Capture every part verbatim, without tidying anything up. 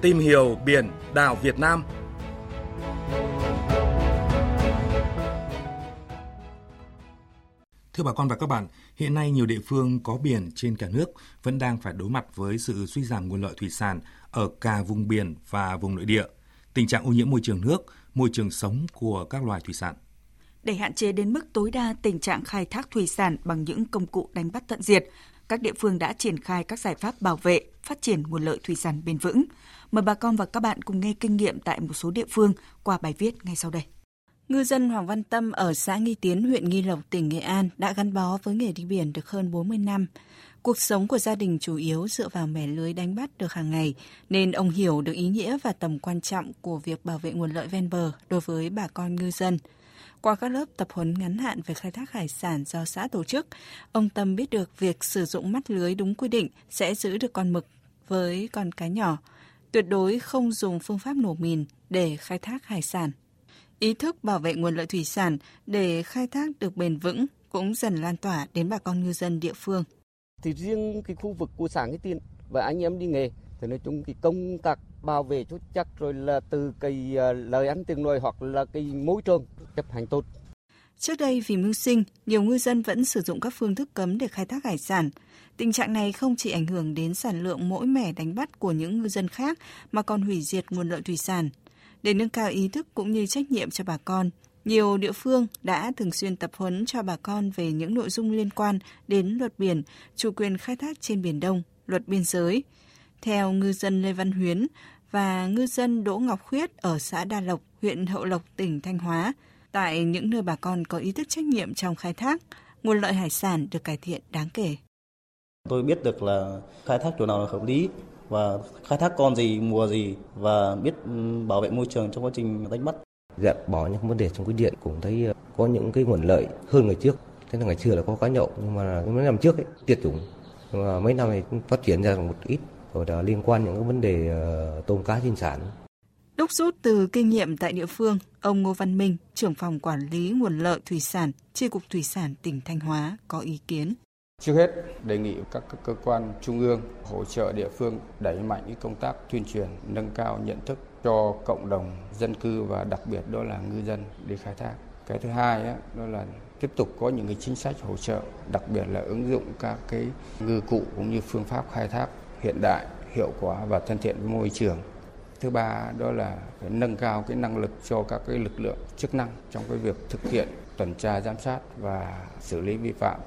Tìm hiểu biển đảo Việt Nam. Thưa bà con và các bạn, hiện nay nhiều địa phương có biển trên cả nước vẫn đang phải đối mặt với sự suy giảm nguồn lợi thủy sản ở cả vùng biển và vùng nội địa, tình trạng ô nhiễm môi trường nước, môi trường sống của các loài thủy sản. Để hạn chế đến mức tối đa tình trạng khai thác thủy sản bằng những công cụ đánh bắt tận diệt, các địa phương đã triển khai các giải pháp bảo vệ, phát triển nguồn lợi thủy sản bền vững. Mời bà con và các bạn cùng nghe kinh nghiệm tại một số địa phương qua bài viết ngay sau đây. Ngư dân Hoàng Văn Tâm ở xã Nghi Tiến, huyện Nghi Lộc, tỉnh Nghệ An đã gắn bó với nghề đi biển được hơn bốn mươi năm. Cuộc sống của gia đình chủ yếu dựa vào mẻ lưới đánh bắt được hàng ngày, nên ông hiểu được ý nghĩa và tầm quan trọng của việc bảo vệ nguồn lợi ven bờ đối với bà con ngư dân. Qua các lớp tập huấn ngắn hạn về khai thác hải sản do xã tổ chức, ông Tâm biết được việc sử dụng mắt lưới đúng quy định sẽ giữ được con mực với con cá nhỏ, tuyệt đối không dùng phương pháp nổ mìn để khai thác hải sản. Ý thức bảo vệ nguồn lợi thủy sản để khai thác được bền vững cũng dần lan tỏa đến bà con ngư dân địa phương. Thì riêng cái khu vực của xã Nghi Tiến và anh em đi nghề, thì nói chung cái công tác bảo vệ chút chắc rồi là từ cái lời ăn tiếng nói hoặc là cái môi trường chấp hành tốt. Trước đây vì mưu sinh, nhiều ngư dân vẫn sử dụng các phương thức cấm để khai thác hải sản. Tình trạng này không chỉ ảnh hưởng đến sản lượng mỗi mẻ đánh bắt của những ngư dân khác mà còn hủy diệt nguồn lợi thủy sản. Để nâng cao ý thức cũng như trách nhiệm cho bà con, nhiều địa phương đã thường xuyên tập huấn cho bà con về những nội dung liên quan đến luật biển, chủ quyền khai thác trên Biển Đông, luật biên giới. Theo ngư dân Lê Văn Huyến và ngư dân Đỗ Ngọc Khuyết ở xã Đa Lộc, huyện Hậu Lộc, tỉnh Thanh Hóa, tại những nơi bà con có ý thức trách nhiệm trong khai thác, nguồn lợi hải sản được cải thiện đáng kể. Tôi biết được là khai thác chỗ nào là hợp lý và khai thác con gì, mùa gì và biết bảo vệ môi trường trong quá trình đánh bắt. Gạt bỏ những vấn đề trong cái điện cũng thấy có những cái nguồn lợi hơn ngày trước. Thế là ngày xưa là có cá nhậu nhưng mà mấy năm trước ấy, tuyệt chủng. Nhưng mà mấy năm này phát triển ra một ít rồi là liên quan những cái vấn đề uh, tôm cá sinh sản. Đúc rút từ kinh nghiệm tại địa phương, ông Ngô Văn Minh, trưởng phòng quản lý nguồn lợi thủy sản, Chi cục Thủy sản tỉnh Thanh Hóa có ý kiến. Trước hết, đề nghị các cơ quan trung ương hỗ trợ địa phương đẩy mạnh cái công tác tuyên truyền, nâng cao nhận thức cho cộng đồng dân cư và đặc biệt đó là ngư dân đi khai thác. Cái thứ hai á, đó là tiếp tục có những cái chính sách hỗ trợ, đặc biệt là ứng dụng các cái ngư cụ cũng như phương pháp khai thác hiện đại, hiệu quả và thân thiện với môi trường. Thứ ba đó là phải nâng cao cái năng lực cho các cái lực lượng chức năng trong cái việc thực hiện tuần tra giám sát và xử lý vi phạm.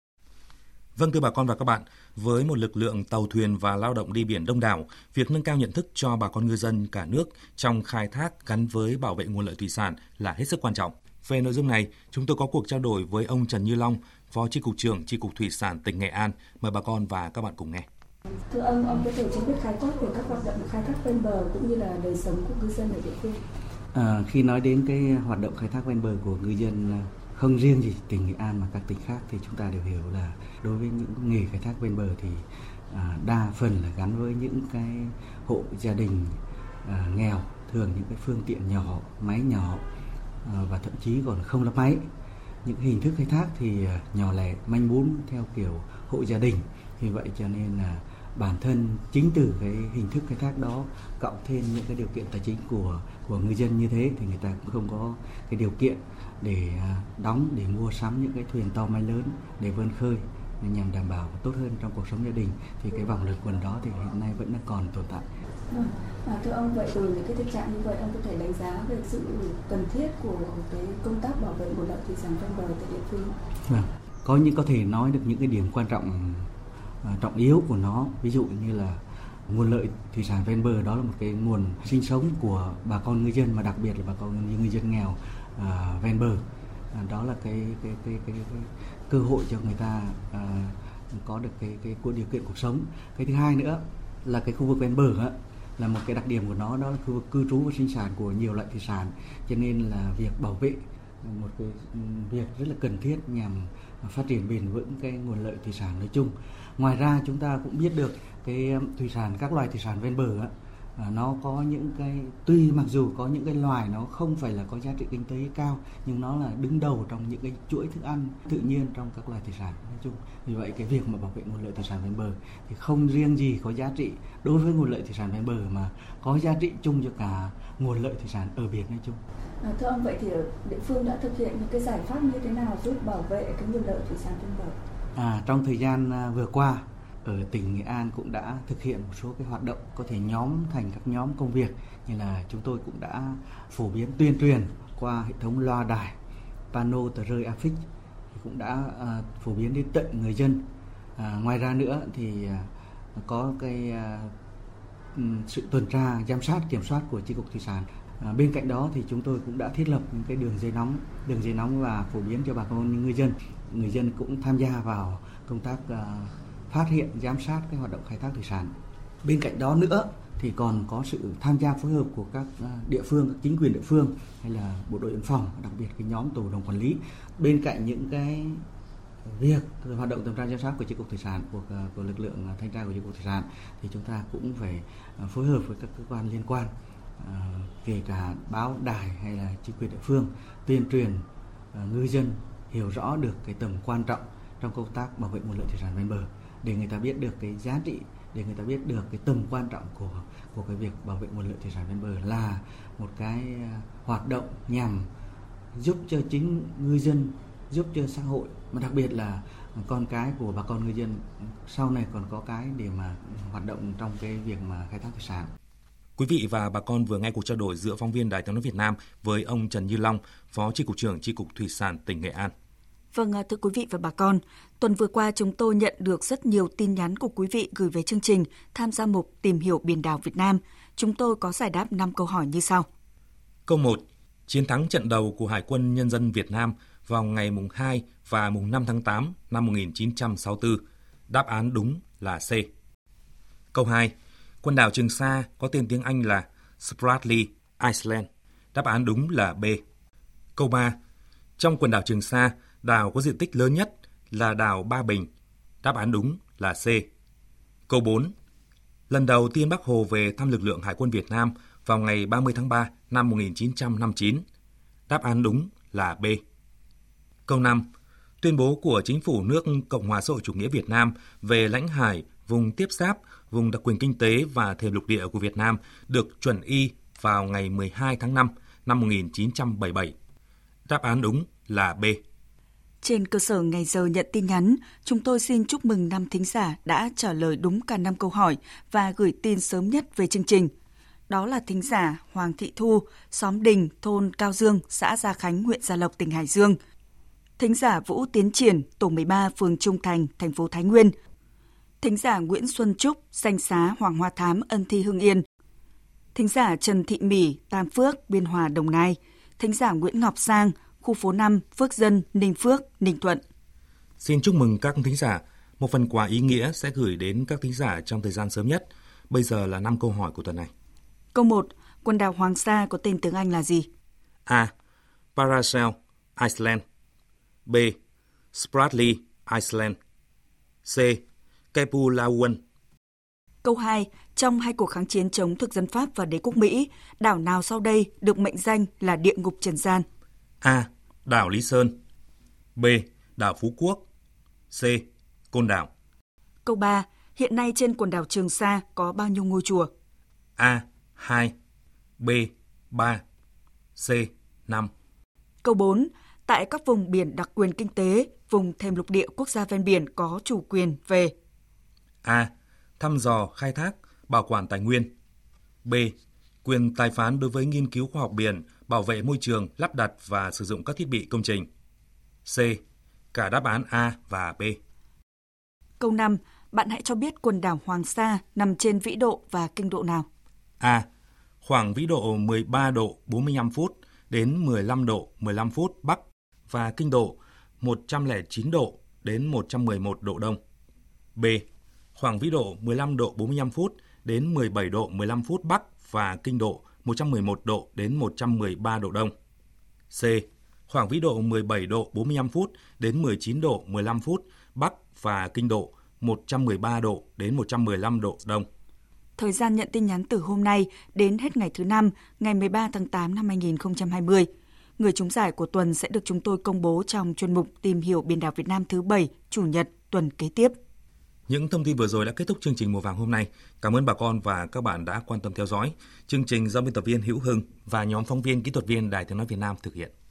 Vâng, thưa bà con và các bạn, với một lực lượng tàu thuyền và lao động đi biển đông đảo, việc nâng cao nhận thức cho bà con ngư dân cả nước trong khai thác gắn với bảo vệ nguồn lợi thủy sản là hết sức quan trọng. Về nội dung này, chúng tôi có cuộc trao đổi với ông Trần Như Long, Phó Chi cục trưởng Chi cục Thủy sản tỉnh Nghệ An. Mời bà con và các bạn cùng nghe. Thưa ông, ông có thể cho biết khái quát về các hoạt động khai thác ven bờ cũng như là đời sống của ngư dân ở địa phương? À, khi nói đến cái hoạt động khai thác ven bờ của ngư dân, không riêng gì tỉnh Nghệ An mà các tỉnh khác, thì chúng ta đều hiểu là đối với những nghề khai thác ven bờ thì à, đa phần là gắn với những cái hộ gia đình à, nghèo, thường những cái phương tiện nhỏ, máy nhỏ à, và thậm chí còn không lắp máy. Những hình thức khai thác thì à, nhỏ lẻ, manh mún theo kiểu hộ gia đình. Vì vậy cho nên là bản thân chính từ cái hình thức khai thác đó cộng thêm những cái điều kiện tài chính của của ngư dân như thế thì người ta cũng không có cái điều kiện để đóng, để mua sắm những cái thuyền to máy lớn để vươn khơi nhằm đảm bảo tốt hơn trong cuộc sống gia đình, thì cái vòng luẩn quẩn đó thì hiện nay vẫn còn tồn tại. À, thưa ông, vậy từ những cái thực trạng như vậy, ông có thể đánh giá về sự cần thiết của cái công tác bảo vệ nguồn lợi thủy sản ven bờ tại địa phương? Vâng, có những có thể nói được những cái điểm quan trọng trọng yếu của nó, ví dụ như là nguồn lợi thủy sản ven bờ đó là một cái nguồn sinh sống của bà con ngư dân, mà đặc biệt là bà con ngư dân nghèo à, ven bờ. À, đó là cái cái, cái cái cái cơ hội cho người ta à, có được cái cái cái điều kiện cuộc sống. Cái thứ hai nữa là cái khu vực ven bờ á, là một cái đặc điểm của nó, đó là khu vực cư trú và sinh sản của nhiều loại thủy sản, cho nên là việc bảo vệ một cái việc rất là cần thiết nhằm phát triển bền vững cái nguồn lợi thủy sản nói chung. Ngoài ra chúng ta cũng biết được cái thủy sản, các loài thủy sản ven bờ á, À, nó có những cái, tuy mặc dù có những cái loài nó không phải là có giá trị kinh tế cao, nhưng nó là đứng đầu trong những cái chuỗi thức ăn tự nhiên trong các loài thủy sản nói chung. Vì vậy cái việc mà bảo vệ nguồn lợi thủy sản ven bờ thì không riêng gì có giá trị đối với nguồn lợi thủy sản ven bờ mà có giá trị chung cho cả nguồn lợi thủy sản ở biển nói chung. À, thưa ông, vậy thì địa phương đã thực hiện những cái giải pháp như thế nào giúp bảo vệ cái nguồn lợi thủy sản ven bờ? À, trong thời gian vừa qua, ở tỉnh Nghệ An cũng đã thực hiện một số cái hoạt động có thể nhóm thành các nhóm công việc, như là chúng tôi cũng đã phổ biến tuyên truyền qua hệ thống loa đài, pano, tờ rơi áp phích, thì cũng đã à, phổ biến đến tận người dân. À, ngoài ra nữa thì à, có cái à, sự tuần tra, giám sát, kiểm soát của Chi cục Thủy sản. À, bên cạnh đó thì chúng tôi cũng đã thiết lập những cái đường dây nóng, đường dây nóng và phổ biến cho bà con ngư dân. Người dân cũng tham gia vào công tác à, phát hiện, giám sát cái hoạt động khai thác thủy sản. Bên cạnh đó nữa thì còn có sự tham gia phối hợp của các địa phương, các chính quyền địa phương hay là bộ đội biên phòng, đặc biệt cái nhóm tổ đồng quản lý. Bên cạnh những cái việc hoạt động tuần tra giám sát của Chi cục Thủy sản, của, của lực lượng thanh tra của Chi cục Thủy sản, thì chúng ta cũng phải phối hợp với các cơ quan liên quan, kể cả báo đài hay là chính quyền địa phương, tuyên truyền ngư dân hiểu rõ được cái tầm quan trọng trong công tác bảo vệ nguồn lợi thủy sản ven bờ, để người ta biết được cái giá trị, để người ta biết được cái tầm quan trọng của của cái việc bảo vệ nguồn lợi thủy sản ven bờ là một cái hoạt động nhằm giúp cho chính ngư dân, giúp cho xã hội, mà đặc biệt là con cái của bà con ngư dân sau này còn có cái để mà hoạt động trong cái việc mà khai thác thủy sản. Quý vị và bà con vừa nghe cuộc trao đổi giữa phóng viên Đài Tiếng nói Việt Nam với ông Trần Như Long, Phó Chi cục trưởng Chi cục Thủy sản tỉnh Nghệ An. Vâng, thưa quý vị và bà con, tuần vừa qua chúng tôi nhận được rất nhiều tin nhắn của quý vị gửi về chương trình tham gia mục Tìm hiểu biển đảo Việt Nam. Chúng tôi có giải đáp năm câu hỏi như sau. Câu một. Chiến thắng trận đầu của Hải quân Nhân dân Việt Nam vào ngày mùng hai và mùng năm tháng tám năm một nghìn chín trăm sáu mươi tư. Đáp án đúng là C. Câu hai. Quần đảo Trường Sa có tên tiếng Anh là Spratly Island. Đáp án đúng là B. Câu ba. Trong quần đảo Trường Sa, đảo có diện tích lớn nhất là đảo Ba Bình. Đáp án đúng là C. Câu bốn. Lần đầu tiên Bác Hồ về thăm lực lượng Hải quân Việt Nam vào ngày ba mươi tháng ba năm một nghìn chín trăm năm mươi chín. Đáp án đúng là B. Câu năm. Tuyên bố của Chính phủ nước Cộng hòa xã hội chủ nghĩa Việt Nam về lãnh hải, vùng tiếp giáp, vùng đặc quyền kinh tế và thềm lục địa của Việt Nam được chuẩn y vào ngày mười hai tháng năm năm một nghìn chín trăm bảy mươi bảy. Đáp án đúng là B. Trên cơ sở ngày giờ nhận tin nhắn, chúng tôi xin chúc mừng năm thính giả đã trả lời đúng cả năm câu hỏi và gửi tin sớm nhất về chương trình. Đó là thính giả Hoàng Thị Thu, xóm Đình, thôn Cao Dương, xã Gia Khánh, huyện Gia Lộc, tỉnh Hải Dương. Thính giả Vũ Tiến Triển, tổ mười ba, phường Trung Thành, thành phố Thái Nguyên. Thính giả Nguyễn Xuân Trúc, Danh Xá, Hoàng Hoa Thám, Ân Thi, Hưng Yên. Thính giả Trần Thị Mỹ, Tam Phước, Biên Hòa, Đồng Nai. Thính giả Nguyễn Ngọc Sang, khu phố năm, Phước Dân, Ninh Phước, Ninh Thuận. Xin chúc mừng các thính giả. Một phần quà ý nghĩa sẽ gửi đến các thính giả trong thời gian sớm nhất. Bây giờ là năm câu hỏi của tuần này. Câu một. Quần đảo Hoàng Sa có tên tiếng Anh là gì? A. Paracel Island. B. Spratly Island. C. Kepulauan. Câu hai. Trong hai cuộc kháng chiến chống thực dân Pháp và đế quốc Mỹ, đảo nào sau đây được mệnh danh là địa ngục trần gian? A. Đảo Lý Sơn. B. Đảo Phú Quốc. C. Côn Đảo. Câu ba. Hiện nay trên quần đảo Trường Sa có bao nhiêu ngôi chùa? A. hai. B. ba. C. năm. Câu bốn. Tại các vùng biển đặc quyền kinh tế, vùng thềm lục địa quốc gia ven biển có chủ quyền về A. Thăm dò, khai thác, bảo quản tài nguyên. B. Quyền tài phán đối với nghiên cứu khoa học biển, bảo vệ môi trường, lắp đặt và sử dụng các thiết bị công trình. C. Cả đáp án A và B. Câu năm. Bạn hãy cho biết quần đảo Hoàng Sa nằm trên vĩ độ và kinh độ nào? A. Khoảng vĩ độ mười ba độ bốn mươi lăm phút đến mười lăm độ mười lăm phút Bắc và kinh độ một trăm lẻ chín độ đến một trăm mười một độ Đông. B. Khoảng vĩ độ mười lăm độ bốn mươi lăm phút đến mười bảy độ mười lăm phút Bắc và kinh độ một trăm mười một độ đến một trăm mười ba độ Đông. C. Khoảng vĩ độ mười bảy độ bốn mươi lăm phút đến mười chín độ mười lăm phút Bắc và kinh độ một trăm mười ba độ đến một trăm mười lăm độ Đông. Thời gian nhận tin nhắn từ hôm nay đến hết ngày thứ năm, ngày mười ba tháng tám năm hai nghìn không trăm hai mươi. Người trúng giải của tuần sẽ được chúng tôi công bố trong chuyên mục Tìm hiểu biển đảo Việt Nam thứ bảy, Chủ nhật tuần kế tiếp. Những thông tin vừa rồi đã kết thúc chương trình Mùa vàng hôm nay. Cảm ơn bà con và các bạn đã quan tâm theo dõi. Chương trình do biên tập viên Hữu Hưng và nhóm phóng viên kỹ thuật viên Đài Tiếng nói Việt Nam thực hiện.